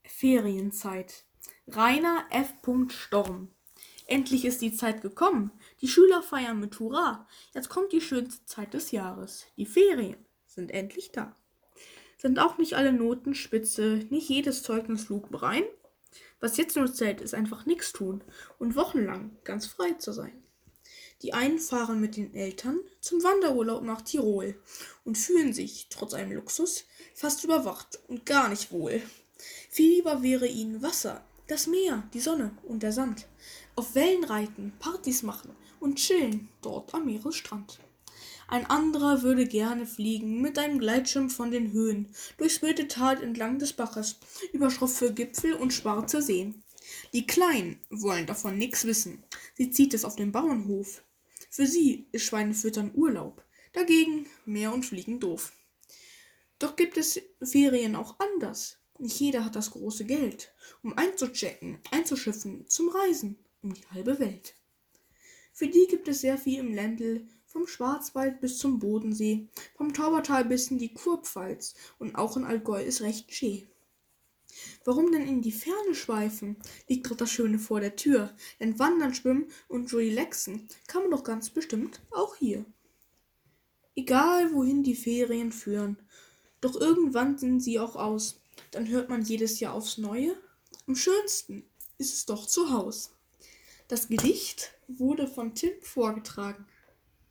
Ferienzeit. Rainer F. Storm. Endlich ist die Zeit gekommen. Die Schüler feiern mit Hurra. Jetzt kommt die schönste Zeit des Jahres. Die Ferien sind endlich da. Sind auch nicht alle Noten spitze, nicht jedes Zeugnis lupenrein? Was jetzt nur zählt, ist einfach nichts tun und wochenlang ganz frei zu sein. Die einen fahren mit den Eltern zum Wanderurlaub nach Tirol und fühlen sich, trotz allem Luxus, fast überwacht und gar nicht wohl. Viel lieber wäre ihnen Wasser, das Meer, die Sonne und der Sand. Auf Wellen reiten, Partys machen und chillen dort am Meeresstrand. Ein anderer würde gerne fliegen mit einem Gleitschirm von den Höhen, durchs wilde Tal entlang des Baches, über schroffe Gipfel und schwarze Seen. Die Kleinen wollen davon nix wissen. Sie zieht es auf dem Bauernhof. Für sie ist Schweinefüttern Urlaub, dagegen Meer und Fliegen doof. Doch gibt es Ferien auch anders. Nicht jeder hat das große Geld, um einzuchecken, einzuschiffen, zum Reisen um die halbe Welt. Für die gibt es sehr viel im Ländl, vom Schwarzwald bis zum Bodensee, vom Taubertal bis in die Kurpfalz und auch in Allgäu ist recht schee. Warum denn in die Ferne schweifen? Liegt doch das Schöne vor der Tür, denn wandern, schwimmen und relaxen kann man doch ganz bestimmt auch hier. Egal wohin die Ferien führen, doch irgendwann sind sie auch aus. Dann hört man jedes Jahr aufs Neue: am schönsten ist es doch zu Haus. Das Gedicht wurde von Tim vorgetragen.